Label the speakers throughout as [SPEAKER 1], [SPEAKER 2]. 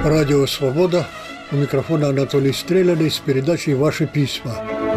[SPEAKER 1] Радио «Свобода». У микрофона Анатолий Стреляный с передачей «Ваши письма».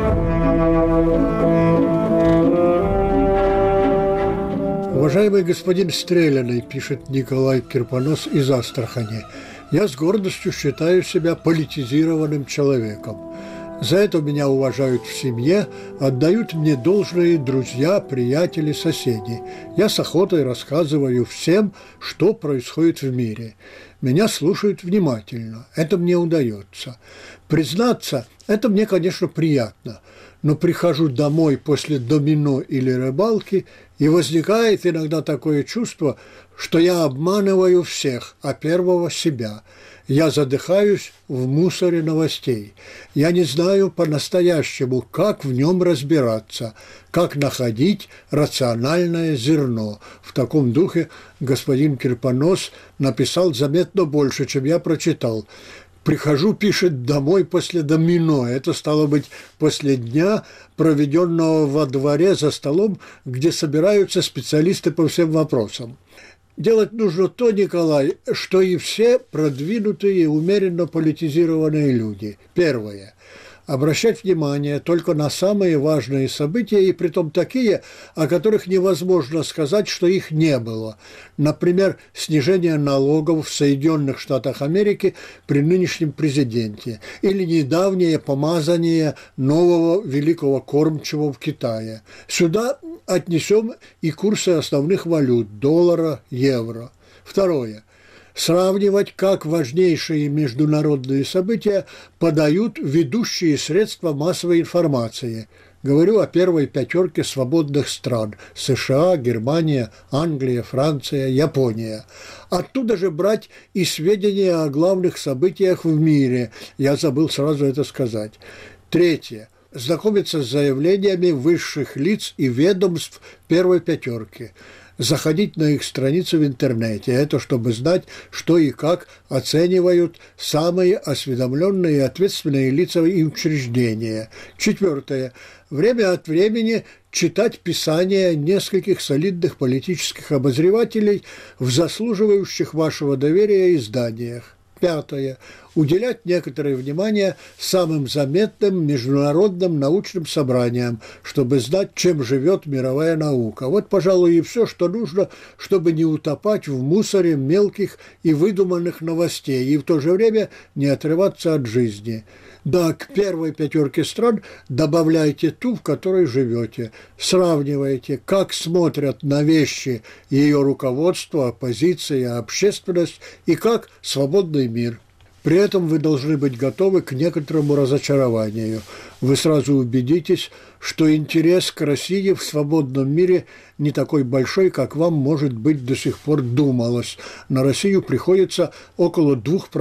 [SPEAKER 1] Уважаемый господин Стреляный, пишет Николай Кирпонос из Астрахани, я с гордостью считаю себя политизированным человеком. За это меня уважают в семье, отдают мне должное друзья, приятели, соседи. Я с охотой рассказываю всем, что происходит в мире. Меня слушают внимательно, это мне удается. Признаться, это мне, конечно, приятно, но прихожу домой после домино или рыбалки, и возникает иногда такое чувство, что я обманываю всех, а первого себя. Я задыхаюсь в мусоре новостей. Я не знаю по-настоящему, как в нем разбираться, как находить рациональное зерно. В таком духе господин Кирпонос написал заметно больше, чем я прочитал. Прихожу, пишет, домой после домино. Это стало быть после дня, проведенного во дворе за столом, где собираются специалисты по всем вопросам. Делать нужно то, Николай, что и все продвинутые и умеренно политизированные люди. Первое. Обращать внимание только на самые важные события, и притом такие, о которых невозможно сказать, что их не было. Например, снижение налогов в Соединенных Штатах Америки при нынешнем президенте или недавнее помазание нового великого кормчего в Китае. Сюда отнесем и курсы основных валют – доллара, евро. Второе. Сравнивать, как важнейшие международные события подают ведущие средства массовой информации. Говорю о первой пятерке свободных стран – США, Германия, Англия, Франция, Япония. Оттуда же брать и сведения о главных событиях в мире. Я забыл сразу это сказать. Третье. Знакомиться с заявлениями высших лиц и ведомств первой пятерки. Заходить на их страницы в интернете. Это чтобы знать, что и как оценивают самые осведомленные и ответственные лица и учреждения. Четвертое. Время от времени читать писания нескольких солидных политических обозревателей в заслуживающих вашего доверия изданиях. Пятое. Уделять некоторое внимание самым заметным международным научным собраниям, чтобы знать, чем живет мировая наука. Вот, пожалуй, и все, что нужно, чтобы не утопать в мусоре мелких и выдуманных новостей, и в то же время не отрываться от жизни. Да, к первой пятерке стран добавляйте ту, в которой живете. Сравнивайте, как смотрят на вещи ее руководство, оппозиция, общественность и как свободный мир. При этом вы должны быть готовы к некоторому разочарованию. Вы сразу убедитесь, что интерес к России в свободном мире не такой большой, как вам, может быть, до сих пор думалось. На Россию приходится около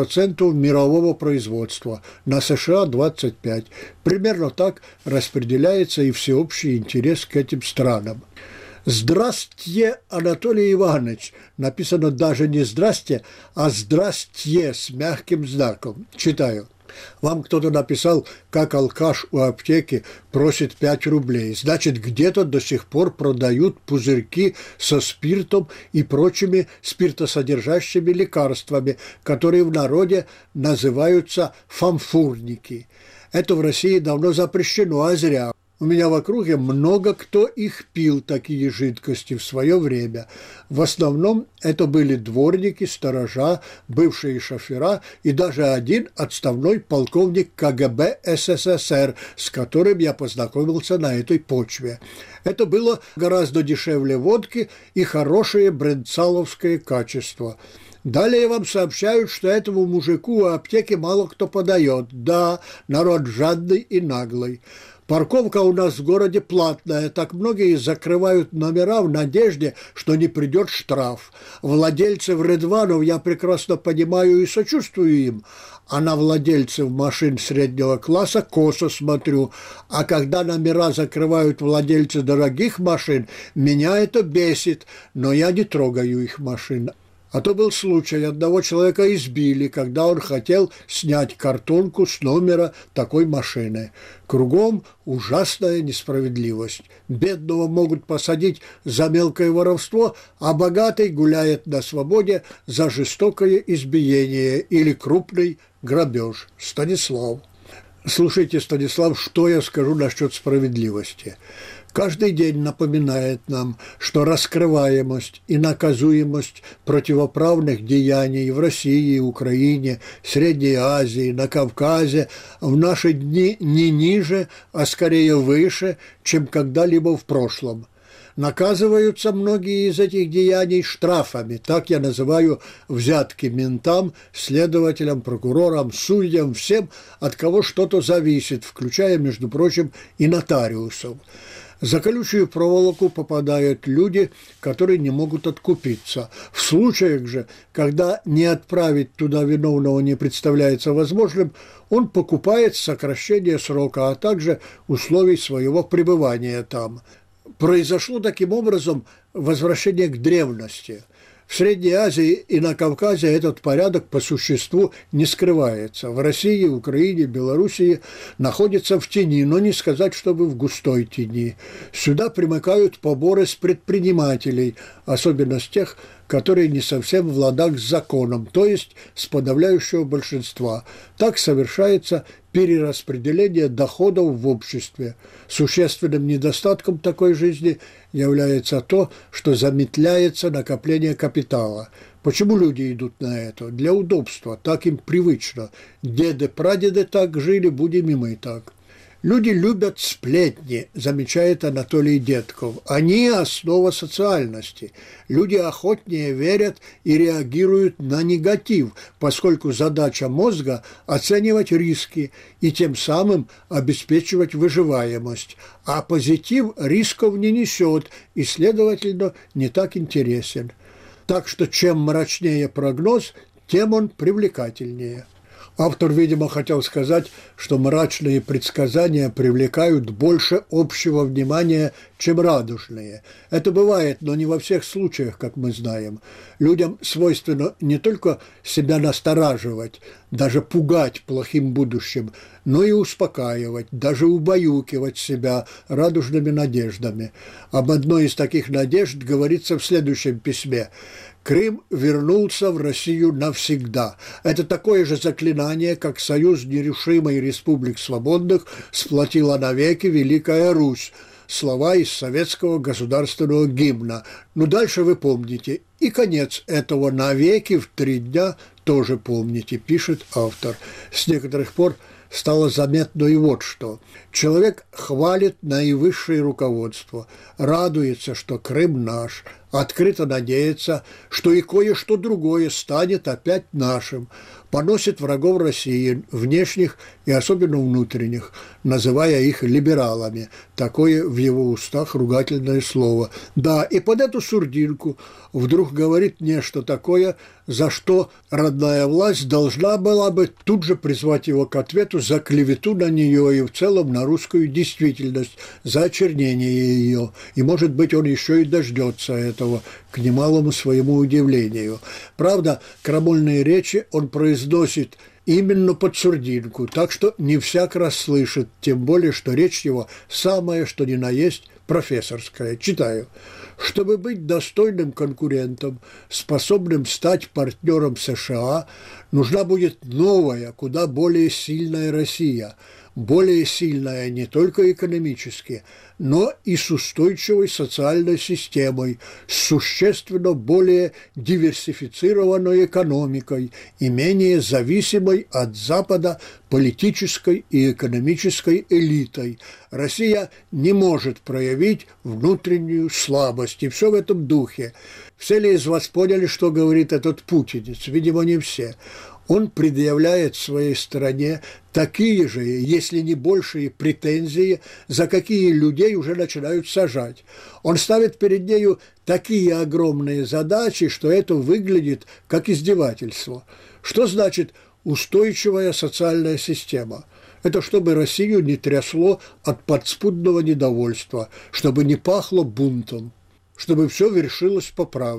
[SPEAKER 1] 2% мирового производства, на США 25%. Примерно так распределяется и всеобщий интерес к этим странам. «Здрастье, Анатолий Иванович». Написано даже не «здрасте», а «здрастье» с мягким знаком. Читаю. Вам кто-то написал, как алкаш у аптеки просит 5 рублей. Значит, где-то до сих пор продают пузырьки со спиртом и прочими спиртосодержащими лекарствами, которые в народе называются фамфурники. Это в России давно запрещено, а зря. У меня в округе много кто их пил, такие жидкости, в свое время. В основном это были дворники, сторожа, бывшие шофера и даже один отставной полковник КГБ СССР, с которым я познакомился на этой почве. Это было гораздо дешевле водки и хорошее брендцаловское качество. Далее вам сообщают, что этому мужику у аптеки мало кто подает. Да, народ жадный и наглый. Парковка у нас в городе платная, так многие закрывают номера в надежде, что не придет штраф. Владельцев Редванов я прекрасно понимаю и сочувствую им, а на владельцев машин среднего класса косо смотрю. А когда номера закрывают владельцы дорогих машин, меня это бесит, но я не трогаю их машин. А то был случай, одного человека избили, когда он хотел снять картонку с номера такой машины. Кругом ужасная несправедливость. Бедного могут посадить за мелкое воровство, а богатый гуляет на свободе за жестокое избиение или крупный грабеж. Станислав. Слушайте, Станислав, что я скажу насчет справедливости. Каждый день напоминает нам, что раскрываемость и наказуемость противоправных деяний в России, Украине, Средней Азии, на Кавказе в наши дни не ниже, а скорее выше, чем когда-либо в прошлом. Наказываются многие из этих деяний штрафами, так я называю взятки ментам, следователям, прокурорам, судьям, всем, от кого что-то зависит, включая, между прочим, и нотариусов. За колючую проволоку попадают люди, которые не могут откупиться. В случаях же, когда не отправить туда виновного не представляется возможным, он покупает сокращение срока, а также условий своего пребывания там. Произошло таким образом возвращение к древности. В Средней Азии и на Кавказе этот порядок по существу не скрывается. В России, Украине, Белоруссии находится в тени, но не сказать, чтобы в густой тени. Сюда примыкают поборы с предпринимателей, особенно с тех, которые не совсем в ладах с законом, то есть с подавляющего большинства. Так совершается перераспределение доходов в обществе. Существенным недостатком такой жизни является то, что замедляется накопление капитала. Почему люди идут на это? Для удобства, так им привычно. Деды-прадеды так жили, будем и мы так. Люди любят сплетни, замечает Анатолий Детков. Они – основа социальности. Люди охотнее верят и реагируют на негатив, поскольку задача мозга – оценивать риски и тем самым обеспечивать выживаемость. А позитив рисков не несет и, следовательно, не так интересен. Так что чем мрачнее прогноз, тем он привлекательнее. Автор, видимо, хотел сказать, что мрачные предсказания привлекают больше общего внимания, чем радужные. Это бывает, но не во всех случаях, как мы знаем. Людям свойственно не только себя настораживать, даже пугать плохим будущим, но и успокаивать, даже убаюкивать себя радужными надеждами. Об одной из таких надежд говорится в следующем письме. Крым вернулся в Россию навсегда. Это такое же заклинание, как союз нерушимой республик свободных сплотила навеки Великая Русь. Слова из советского государственного гимна. Но дальше вы помните. И конец этого навеки в 3 дня тоже помните, пишет автор. С некоторых пор стало заметно и вот что. Человек хвалит наивысшее руководство, радуется, что Крым наш, открыто надеется, что и кое-что другое станет опять нашим, поносит врагов России, внешних и особенно внутренних, называя их либералами. Такое в его устах ругательное слово. Да, и под эту сурдинку вдруг говорит нечто такое, за что родная власть должна была бы тут же призвать его к ответу за клевету на нее и в целом на русскую действительность, за очернение ее. И, может быть, он еще и дождется этого, к немалому своему удивлению. Правда, крамольные речи он произносит именно под сурдинку, так что не всяк расслышит, тем более, что речь его самая, что ни на есть, профессорская. Читаю. Чтобы быть достойным конкурентом, способным стать партнером США, нужна будет новая, куда более сильная Россия, более сильная не только экономически, но и с устойчивой социальной системой, с существенно более диверсифицированной экономикой и менее зависимой от Запада политической и экономической элитой. Россия не может проявить внутреннюю слабость, и все в этом духе. Все ли из вас поняли, что говорит этот путинец? Видимо, не все. Он предъявляет своей стране такие же, если не большие претензии, за какие людей уже начинают сажать. Он ставит перед нею такие огромные задачи, что это выглядит как издевательство. Что значит устойчивая социальная система? Это чтобы Россию не трясло от подспудного недовольства, чтобы не пахло бунтом, чтобы все вершилось по правде.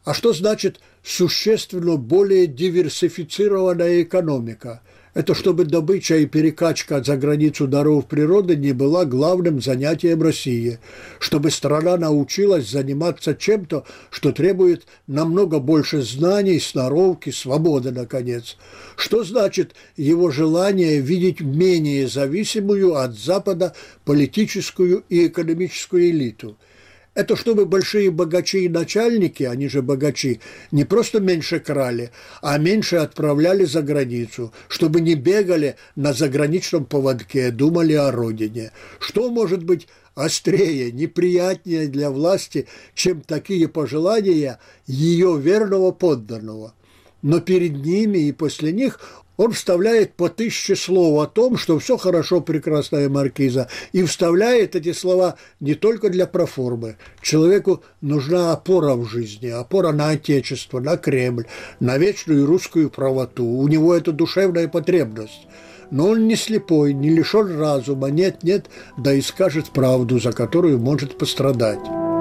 [SPEAKER 1] А что значит существенно более диверсифицированная экономика? Это чтобы добыча и перекачка за границу даров природы не была главным занятием России, чтобы страна научилась заниматься чем-то, что требует намного больше знаний, сноровки, свободы, наконец. Что значит его желание видеть менее зависимую от Запада политическую и экономическую элиту? Это чтобы большие богачи и начальники, они же богачи, не просто меньше крали, а меньше отправляли за границу, чтобы не бегали на заграничном поводке, думали о родине. Что может быть острее, неприятнее для власти, чем такие пожелания ее верного подданного? Но перед ними и после них он вставляет по 1000 слов о том, что все хорошо, прекрасная маркиза, и вставляет эти слова не только для проформы. Человеку нужна опора в жизни, опора на Отечество, на Кремль, на вечную русскую правоту. У него это душевная потребность. Но он не слепой, не лишен разума, нет-нет, да и скажет правду, за которую может пострадать.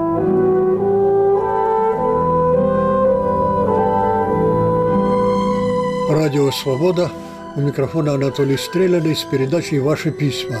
[SPEAKER 1] Радио «Свобода». У микрофона Анатолий Стреляный с передачей «Ваши письма».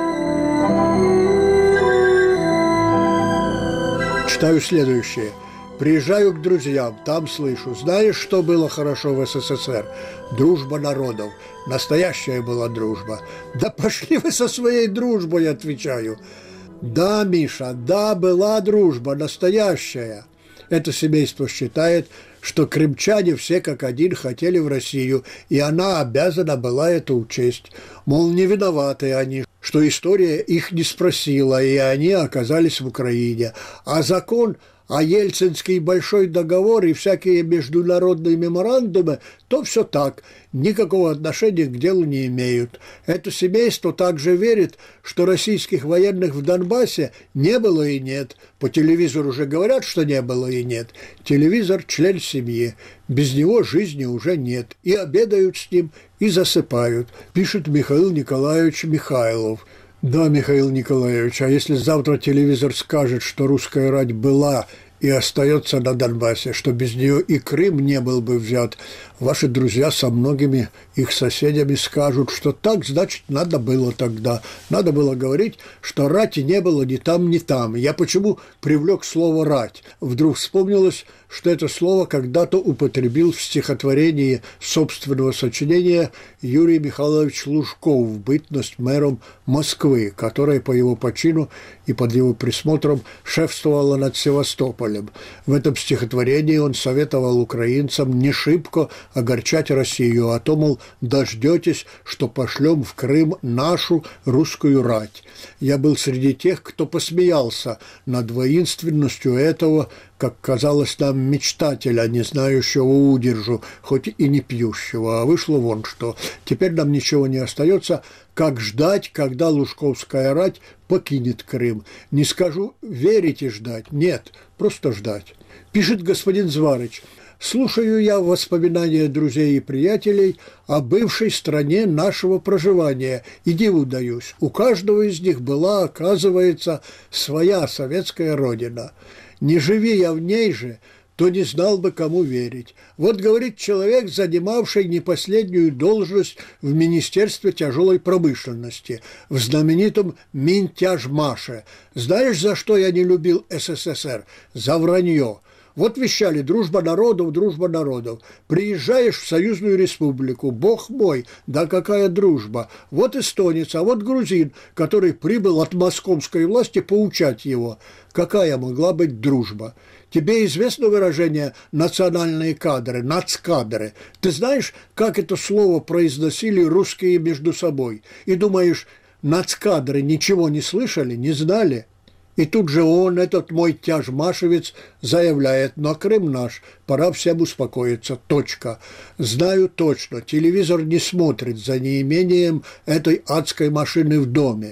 [SPEAKER 1] Читаю следующее. Приезжаю к друзьям, там слышу. Знаешь, что было хорошо в СССР? Дружба народов. Настоящая была дружба. Да пошли вы со своей дружбой, отвечаю. Да, Миша, да, была дружба, настоящая. Это семейство считает, что крымчане все как один хотели в Россию, и она обязана была это учесть. Мол, не виноваты они, что история их не спросила, и они оказались в Украине. А закон, а Ельцинский большой договор и всякие международные меморандумы, то все так, никакого отношения к делу не имеют. Это семейство также верит, что российских военных в Донбассе не было и нет. По телевизору уже говорят, что не было и нет. Телевизор – член семьи. Без него жизни уже нет. И обедают с ним, и засыпают, пишет Михаил Николаевич Михайлов. Да, Михаил Николаевич, а если завтра телевизор скажет, что русская рать была и остается на Донбассе, что без нее и Крым не был бы взят, ваши друзья со многими их соседями скажут, что так, значит, надо было тогда. Надо было говорить, что рати не было ни там, ни там. Я почему привлек слово «рать»? Вдруг вспомнилось, что это слово когда-то употребил в стихотворении собственного сочинения Юрий Михайлович Лужков в бытность мэром Москвы, которая по его почину и под его присмотром шефствовала над Севастополем. В этом стихотворении он советовал украинцам не шибко огорчать Россию, а то, мол, дождетесь, что пошлем в Крым нашу русскую рать. Я был среди тех, кто посмеялся над воинственностью этого, как казалось нам, мечтателя, не знающего удержу, хоть и не пьющего. А вышло вон что. Теперь нам ничего не остается, как ждать, когда лужковская рать покинет Крым. Не скажу верить и ждать, нет, просто ждать. Пишет господин Зварыч. Слушаю я воспоминания друзей и приятелей о бывшей стране нашего проживания и диву даюсь. У каждого из них была, оказывается, своя советская родина. Не живи я в ней же, то не знал бы, кому верить. Вот говорит человек, занимавший не последнюю должность в Министерстве тяжелой промышленности, в знаменитом Минтяжмаше. Знаешь, за что я не любил СССР? За вранье. Вот вещали: дружба народов, дружба народов. Приезжаешь в союзную республику, бог мой, да какая дружба. Вот эстонец, а вот грузин, который прибыл от московской власти поучать его. Какая могла быть дружба? Тебе известно выражение «национальные кадры», «нацкадры»? Ты знаешь, как это слово произносили русские между собой? И думаешь, нацкадры ничего не слышали, не знали? И тут же он, этот мой тяжмашевец, заявляет: «Но Крым наш, пора всем успокоиться, точка». Знаю точно, телевизор не смотрит за неимением этой адской машины в доме.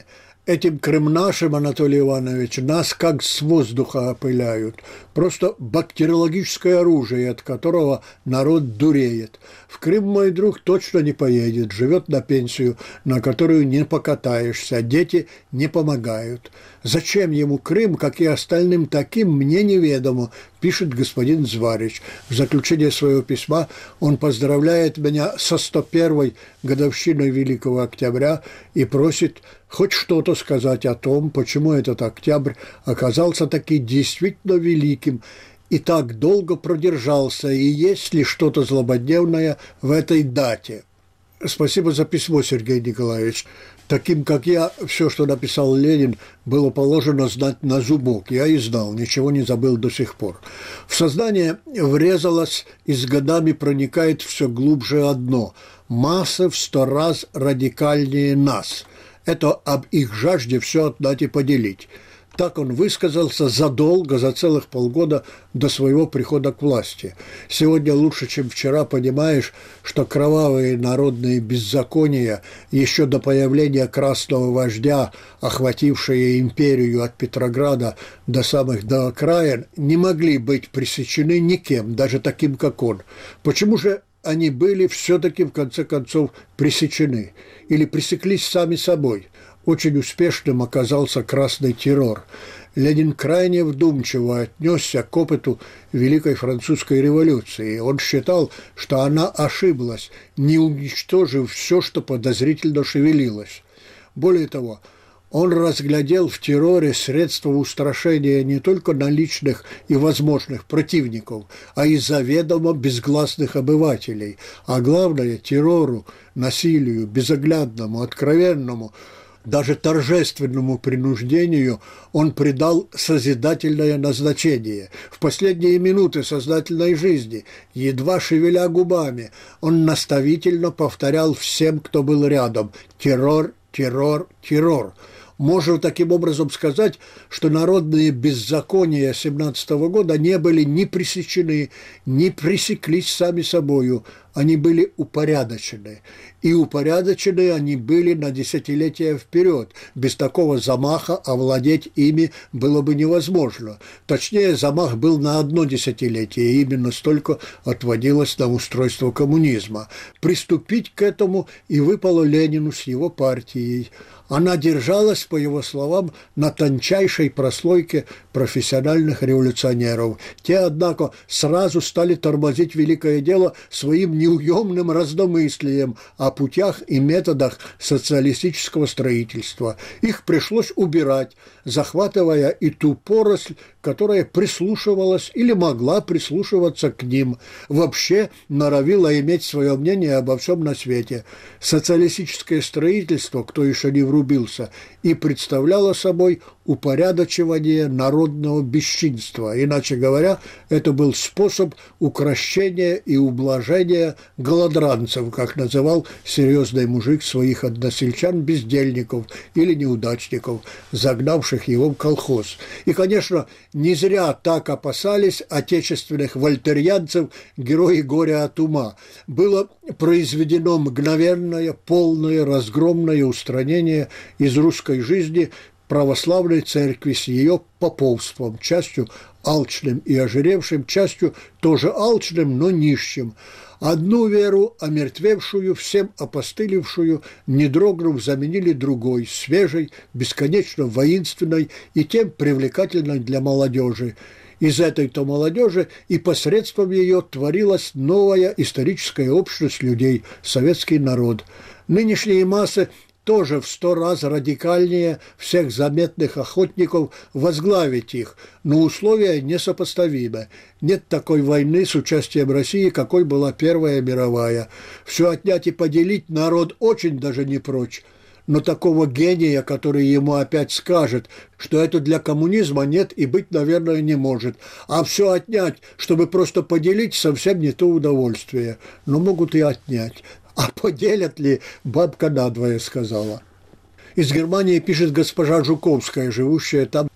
[SPEAKER 1] Этим Крым нашим, Анатолий Иванович, нас как с воздуха опыляют. Просто бактериологическое оружие, от которого народ дуреет. В Крым мой друг точно не поедет, живет на пенсию, на которую не покатаешься, дети не помогают. Зачем ему Крым, как и остальным таким, мне неведомо, пишет господин Зварич. В заключение своего письма он поздравляет меня со 101-й годовщиной Великого Октября и просит хоть что-то сказать о том, почему этот октябрь оказался таки действительно великим и так долго продержался, и есть ли что-то злободневное в этой дате. Спасибо за письмо, Сергей Николаевич. Таким, как я, все, что написал Ленин, было положено знать на зубок. Я и знал, ничего не забыл до сих пор. В сознание врезалось и с годами проникает все глубже одно – масса в 100 раз радикальнее нас. Это об их жажде все отдать и поделить. Так он высказался задолго, за целых полгода до своего прихода к власти. Сегодня лучше, чем вчера, понимаешь, что кровавые народные беззакония еще до появления красного вождя, охватившие империю от Петрограда до самых до окраин, не могли быть пресечены никем, даже таким, как он. Почему же они были все-таки, в конце концов, пресечены? Или пресеклись сами собой? Очень успешным оказался красный террор. Ленин крайне вдумчиво отнесся к опыту Великой Французской революции. Он считал, что она ошиблась, не уничтожив все, что подозрительно шевелилось. Более того, он разглядел в терроре средства устрашения не только наличных и возможных противников, а и заведомо безгласных обывателей. А главное, террору, насилию, безоглядному, откровенному, даже торжественному принуждению он придал созидательное назначение. В последние минуты сознательной жизни, едва шевеля губами, он наставительно повторял всем, кто был рядом: террор, террор, террор. Можно таким образом сказать, что народные беззакония 17 года не были ни пресечены, ни пресеклись сами собою, они были упорядочены. И упорядочены они были на десятилетия вперед. Без такого замаха овладеть ими было бы невозможно. Точнее, замах был на одно десятилетие, и именно столько отводилось на устройство коммунизма. Приступить к этому и выпало Ленину с его партией. Она держалась, по его словам, на тончайшей прослойке профессиональных революционеров. Те, однако, сразу стали тормозить великое дело своим неуемным раздомыслием о путях и методах социалистического строительства. Их пришлось убирать, захватывая и ту поросль, которая прислушивалась или могла прислушиваться к ним, вообще норовила иметь свое мнение обо всем на свете. Социалистическое строительство, кто еще не врубился, и представляло собой упорядочивание народного бесчинства. Иначе говоря, это был способ укрощения и ублажения голодранцев, как называл серьезный мужик своих односельчан-бездельников или неудачников, загнавших его в колхоз. И, конечно, не зря так опасались отечественных вольтерьянцев герои горя от ума. Было произведено мгновенное, полное, разгромное устранение из русской жизни православной церкви с ее поповством, частью алчным и ожиревшим, частью тоже алчным, но нищим. Одну веру, омертвевшую, всем опостылевшую, не дрогнув, заменили другой, свежей, бесконечно воинственной и тем привлекательной для молодежи. Из этой-то молодежи и посредством ее творилась новая историческая общность людей, советский народ. Нынешние массы тоже в 100 раз радикальнее всех заметных охотников возглавить их, но условия несопоставимы. Нет такой войны с участием России, какой была Первая мировая. Все отнять и поделить народ очень даже не прочь. Но такого гения, который ему опять скажет, что это для коммунизма нет и быть, наверное, не может. А все отнять, чтобы просто поделить, совсем не то удовольствие. Но могут и отнять. А поделят ли, бабка надвое сказала. Из Германии пишет госпожа Жуковская, живущая там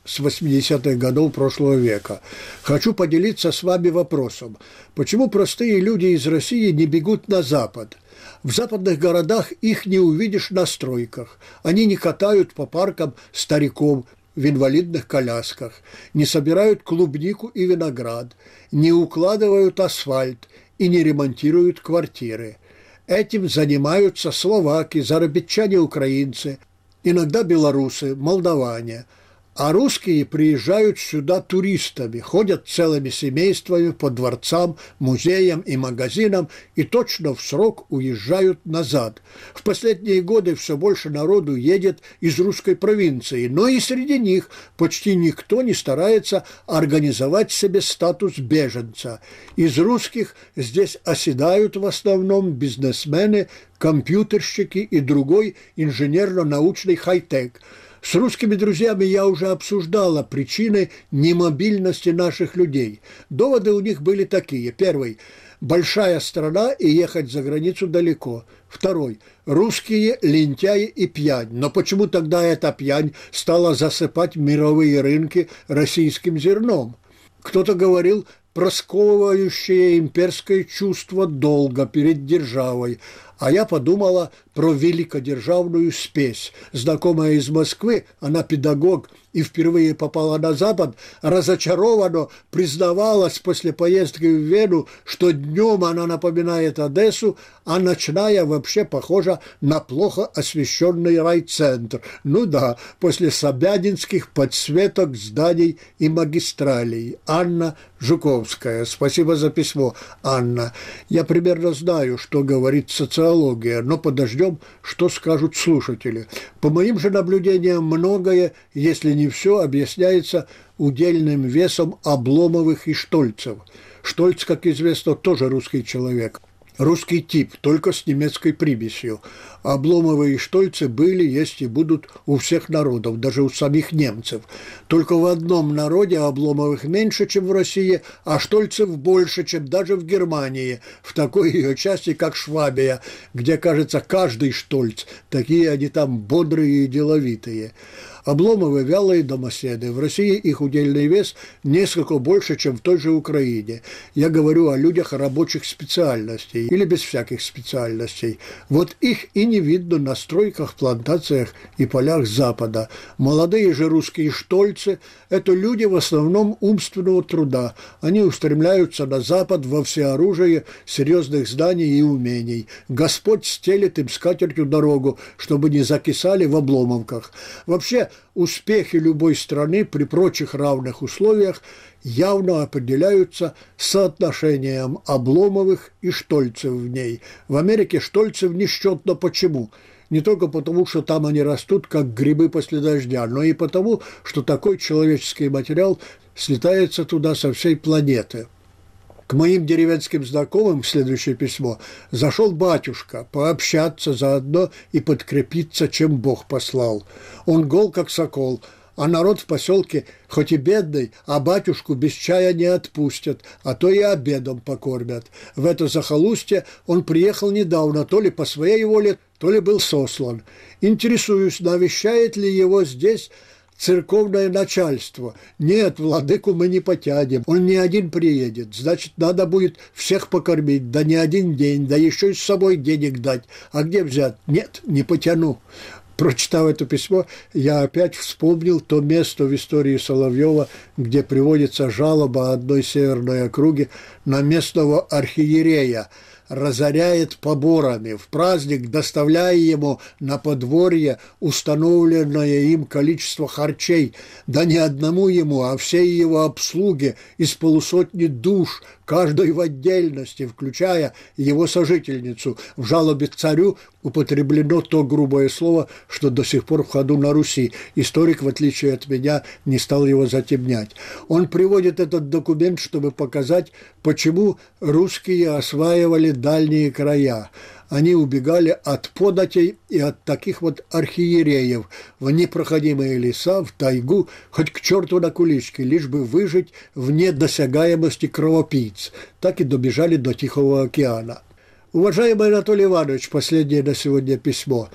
[SPEAKER 1] с 80-х годов прошлого века. Хочу поделиться с вами вопросом, почему простые люди из России не бегут на Запад? В западных городах их не увидишь на стройках. Они не катают по паркам стариков в инвалидных колясках, не собирают клубнику и виноград, не укладывают асфальт и не ремонтируют квартиры. Этим занимаются словаки, зарабичане-украинцы, иногда белорусы, молдаване. А русские приезжают сюда туристами, ходят целыми семействами по дворцам, музеям и магазинам и точно в срок уезжают назад. В последние годы все больше народу едет из русской провинции, но и среди них почти никто не старается организовать себе статус беженца. Из русских здесь оседают в основном бизнесмены, компьютерщики и другой инженерно-научный хай-тек. С русскими друзьями я уже обсуждала причины немобильности наших людей. Доводы у них были такие. Первый – большая страна и ехать за границу далеко. Второй – русские лентяи и пьянь. Но почему тогда эта пьянь стала засыпать мировые рынки российским зерном? Кто-то говорил про сковывающее имперское чувство долга перед державой, а я подумала про великодержавную спесь. Знакомая из Москвы, она педагог и впервые попала на Запад, разочарованно признавалась после поездки в Вену, что днем она напоминает Одессу, а ночная вообще похожа на плохо освещенный райцентр. Ну да, после собянинских подсветок зданий и магистралей. Анна Жуковская. Спасибо за письмо, Анна. Я примерно знаю, что говорит социология, но подождем, что скажут слушатели. По моим же наблюдениям, многое, если не все, объясняется удельным весом Обломовых и Штольцев. Штольц, как известно, тоже русский человек. Русский тип, только с немецкой примесью. Обломовы и Штольцы были, есть и будут у всех народов, даже у самих немцев. Только в одном народе Обломовых меньше, чем в России, а Штольцев больше, чем даже в Германии, в такой ее части, как Швабия, где, кажется, каждый Штольц. Такие они там бодрые и деловитые. Обломовы – вялые домоседы. В России их удельный вес несколько больше, чем в той же Украине. Я говорю о людях рабочих специальностей или без всяких специальностей. Вот их и не видно на стройках, плантациях и полях Запада. Молодые же русские штольцы – это люди в основном умственного труда. Они устремляются на Запад во всеоружие серьезных знаний и умений. Господь стелет им скатертью дорогу, чтобы не закисали в обломовках. Вообще, успехи любой страны при прочих равных условиях явно определяются соотношением Обломовых и Штольцев в ней. В Америке Штольцев несчетно почему? Не только потому, что там они растут, как грибы после дождя, но и потому, что такой человеческий материал слетается туда со всей планеты. К моим деревенским знакомым, следующее письмо, зашел батюшка пообщаться заодно и подкрепиться, чем Бог послал. Он гол, как сокол, а народ в поселке хоть и бедный, а батюшку без чая не отпустят, а то и обедом покормят. В это захолустье он приехал недавно, то ли по своей воле, то ли был сослан. Интересуюсь, навещает ли его здесь церковное начальство. Нет, владыку мы не потянем. Он не один приедет. Значит, надо будет всех покормить. Да не один день. Да еще и с собой денег дать. А где взять? Нет, не потяну. Прочитав это письмо, я опять вспомнил то место в истории Соловьева, где приводится жалоба одной северной округи на местного архиерея. Разоряет поборами, в праздник доставляя ему на подворье установленное им количество харчей, да не одному ему, а всей его обслуге из полусотни душ, каждой в отдельности, включая его сожительницу. В жалобе к царю употреблено то грубое слово, что до сих пор в ходу на Руси. Историк, в отличие от меня, не стал его затемнять. Он приводит этот документ, чтобы показать, почему русские осваивали дальние края. Они убегали от податей и от таких вот архиереев в непроходимые леса, в тайгу, хоть к черту на куличке, лишь бы выжить вне досягаемости кровопийц. Так и добежали до Тихого океана. Уважаемый Анатолий Иванович, последнее на сегодня письмо.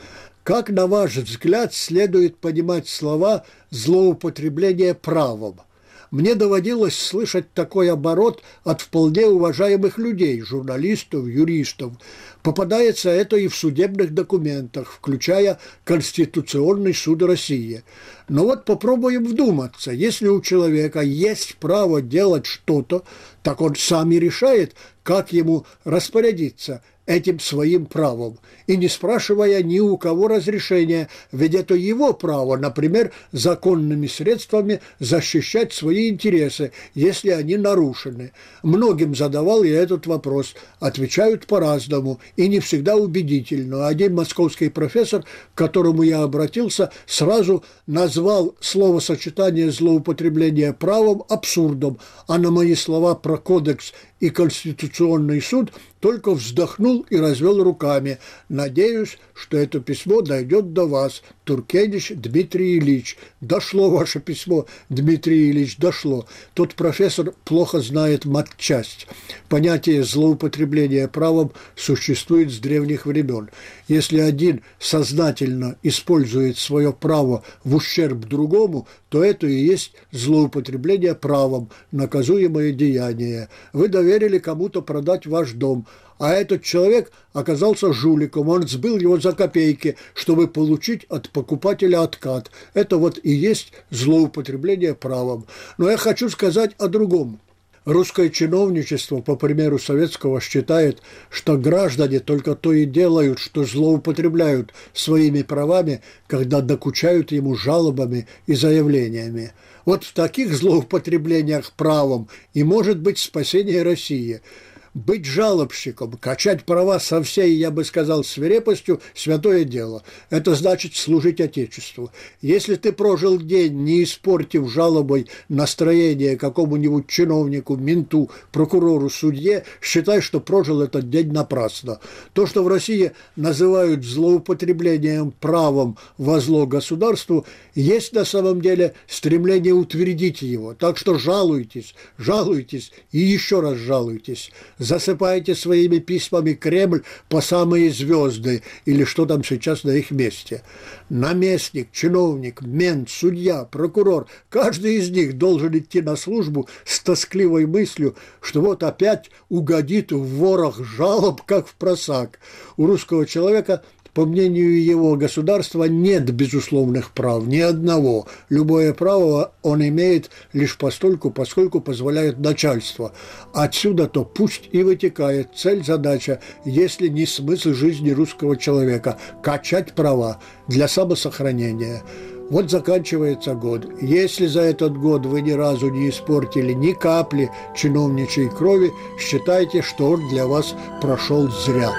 [SPEAKER 1] Как, на ваш взгляд, следует понимать слова «злоупотребление правом»? Мне доводилось слышать такой оборот от вполне уважаемых людей, журналистов, юристов. Попадается это и в судебных документах, включая Конституционный суд России. Но вот попробуем вдуматься. Если у человека есть право делать что-то, так он сам и решает, как ему распорядиться этим своим правом, и не спрашивая ни у кого разрешения, ведь это его право, например, законными средствами защищать свои интересы, если они нарушены. Многим задавал я этот вопрос, отвечают по-разному и не всегда убедительно. Один московский профессор, к которому я обратился, сразу назвал словосочетание «злоупотребление правом» абсурдом, а на мои слова про кодекс и Конституционный суд только вздохнул и развел руками. Надеюсь, что это письмо дойдет до вас, Туркенич Дмитрий Ильич. Дошло ваше письмо, Дмитрий Ильич, дошло. Тот профессор плохо знает матчасть. Понятие злоупотребления правом существует с древних времен. Если один сознательно использует свое право в ущерб другому, то это и есть злоупотребление правом, наказуемое деяние. Вы доверили кому-то продать ваш дом, а этот человек оказался жуликом, он сбыл его за копейки, чтобы получить от покупателя откат. Это вот и есть злоупотребление правом. Но я хочу сказать о другом. Русское чиновничество, по примеру советского, считает, что граждане только то и делают, что злоупотребляют своими правами, когда докучают ему жалобами и заявлениями. Вот в таких злоупотреблениях правом и может быть спасение России. Быть жалобщиком, качать права со всей, я бы сказал, свирепостью – святое дело. Это значит служить Отечеству. Если ты прожил день, не испортив жалобой настроение какому-нибудь чиновнику, менту, прокурору, судье, считай, что прожил этот день напрасно. То, что в России называют злоупотреблением правом во зло государству, есть на самом деле стремление утвердить его. Так что жалуйтесь, жалуйтесь и еще раз жалуйтесь. Засыпайте своими письмами Кремль по самые звезды или что там сейчас на их месте. Наместник, чиновник, мент, судья, прокурор, каждый из них должен идти на службу с тоскливой мыслью, что вот опять угодит в ворох жалоб, как в просак. У русского человека, по мнению его государства, нет безусловных прав, ни одного. Любое право он имеет лишь постольку, поскольку позволяет начальство. Отсюда-то пусть и вытекает цель-задача, если не смысл жизни русского человека – качать права для самосохранения. Вот заканчивается год. Если за этот год вы ни разу не испортили ни капли чиновничьей крови, считайте, что он для вас прошел зря.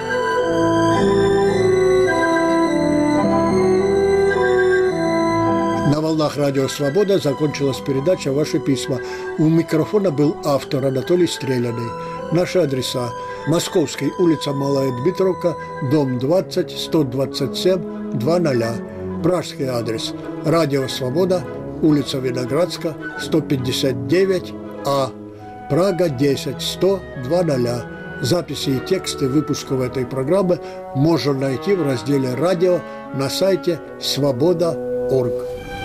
[SPEAKER 1] На волнах Радио Свобода закончилась передача «Ваши письма». У микрофона был автор Анатолий Стреляный. Наши адреса: Московский, улица Малая Дмитровка, дом 20, 127, 20. Пражский адрес: Радио Свобода, улица Виноградска, 159А, Прага, 10, 100, 20. Записи и тексты выпусков этой программы можно найти в разделе «Радио» на сайте свобода.орг.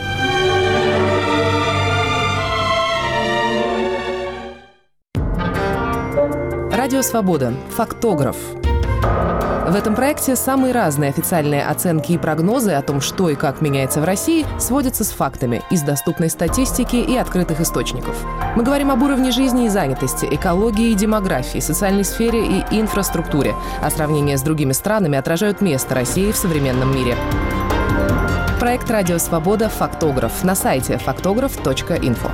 [SPEAKER 2] Радио «Свобода». Фактограф. В этом проекте самые разные официальные оценки и прогнозы о том, что и как меняется в России, сводятся с фактами из доступной статистики и открытых источников. Мы говорим об уровне жизни и занятости, экологии и демографии, социальной сфере и инфраструктуре, а сравнения с другими странами отражают место России в современном мире. Проект «Радио Свобода. Фактограф» на сайте faktograph.info.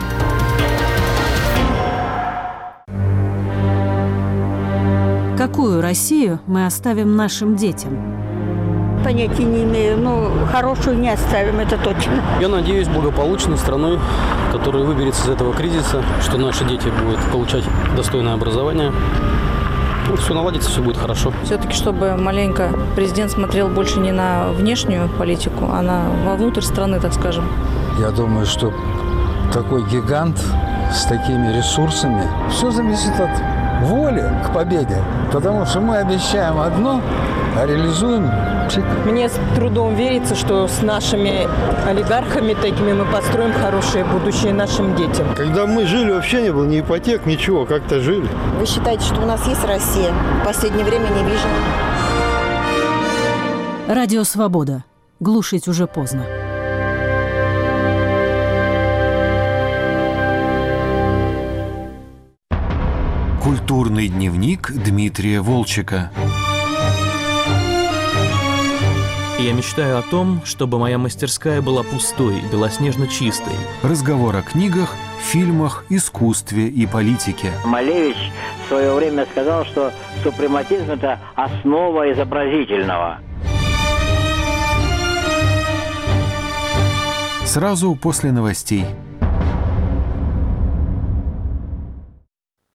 [SPEAKER 3] Какую Россию мы оставим нашим детям?
[SPEAKER 4] Понятия не имею, но хорошую не оставим, это точно.
[SPEAKER 5] Я надеюсь, благополучной страной, которая выберется из этого кризиса, что наши дети будут получать достойное образование. Ну, все наладится, все будет хорошо.
[SPEAKER 6] Все-таки, чтобы маленько президент смотрел больше не на внешнюю политику, а вовнутрь страны, так скажем.
[SPEAKER 7] Я думаю, что такой гигант с такими ресурсами, все зависит от воли к победе, потому что мы обещаем одно, а реализуем пшик.
[SPEAKER 8] Мне с трудом верится, что с нашими олигархами такими мы построим хорошее будущее нашим детям.
[SPEAKER 9] Когда мы жили, вообще не было ни ипотек, ничего, как-то жили.
[SPEAKER 10] Вы считаете, что у нас есть Россия? В последнее время не вижу.
[SPEAKER 3] Радио «Свобода». Глушить уже поздно.
[SPEAKER 11] Культурный дневник Дмитрия Волчека.
[SPEAKER 12] Я мечтаю о том, чтобы моя мастерская была пустой, белоснежно чистой.
[SPEAKER 11] Разговор о книгах, фильмах, искусстве и политике.
[SPEAKER 13] Малевич в свое время сказал, что супрематизм – это основа изобразительного.
[SPEAKER 11] Сразу после новостей.